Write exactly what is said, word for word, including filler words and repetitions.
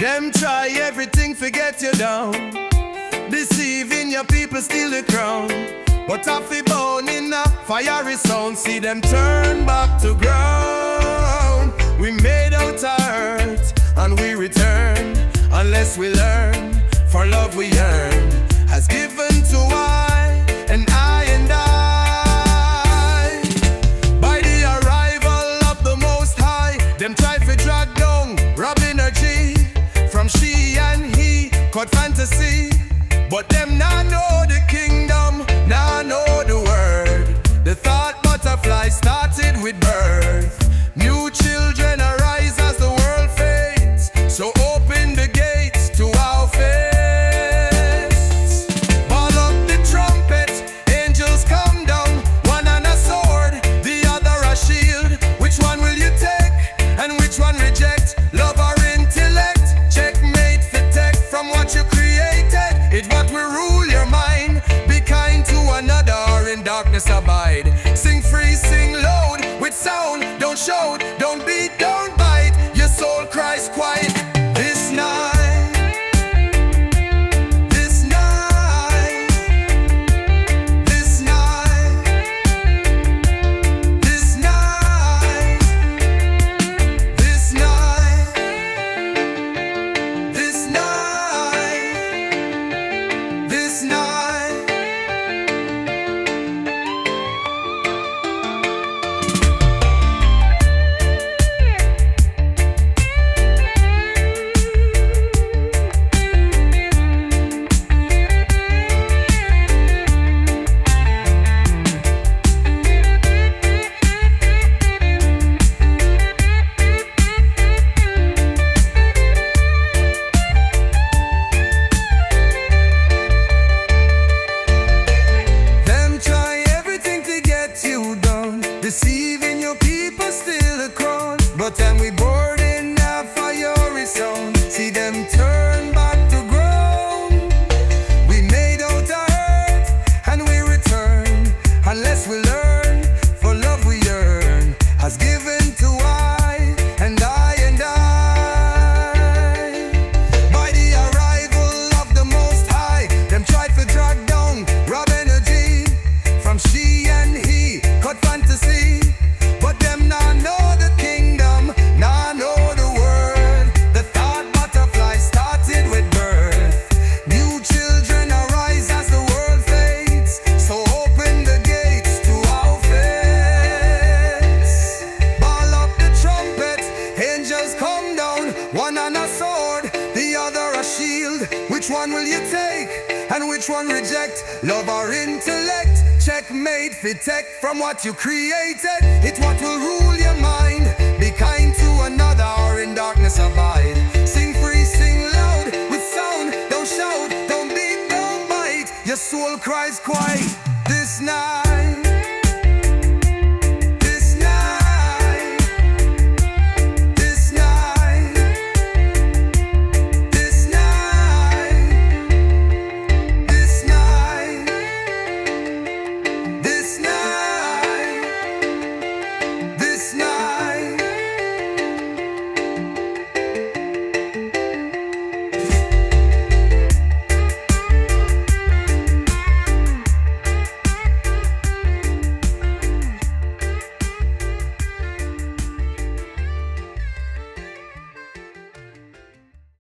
Them try everything to get you down, deceiving your people, steal the crown. But after born in a fiery sound, see them turn back to ground. We made out our earth and we return, unless we learn, for love we earn has given to I and I and I. By the arrival of the Most High, them try to drag down, rob energy from she and he, called fantasy. But them now know the kingdom, now know the word. The thought butterfly started with birth. New children arise as the world fades, so open the gates to our faiths. Ball up the trumpet, angels come down, one on a sword, the other a shield. Which one will you take and which one reject? Love or intellect? Checkmate for tech from what you created. It what will rule your mind. Be kind to another or in darkness abide. Sing free, sing loud with sound. Don't shout, don't beat, don't bite. Your soul cries quiet. This night, this night, this night, this night, this night, this night, this night. Deceiving your people, still a crown. But then we board in a fiery sound. See them turn back to ground. We made out our earth and we return, unless we learn, for love we earn has given to I and I and I. By the arrival of the Most High, them tried to drag down, rob energy from she and he, cut fantasy. But them now know the kingdom, now know the word. The thought butterfly started with birth. New children arise as the world fades, so open the gates to our faiths. Ball up the trumpet, angels come down, one on a sword, the other a shield. Which one will you take and which one reject? Love or intellect? Checkmate for tech from what you created. It what will rule your mind. Be kind to another or in darkness abide. Sing free, sing loud with sound. Don't shout, don't beat, don't bite. Your soul cries quiet this night.